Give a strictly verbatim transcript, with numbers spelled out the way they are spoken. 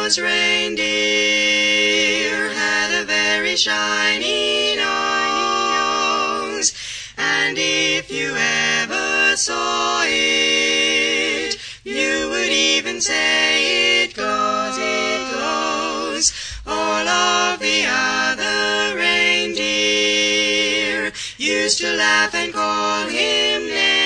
Santa's reindeer had a very shiny nose, and if you ever saw it, you would even say it goes, it goes. All of the other reindeer used to laugh and call him names.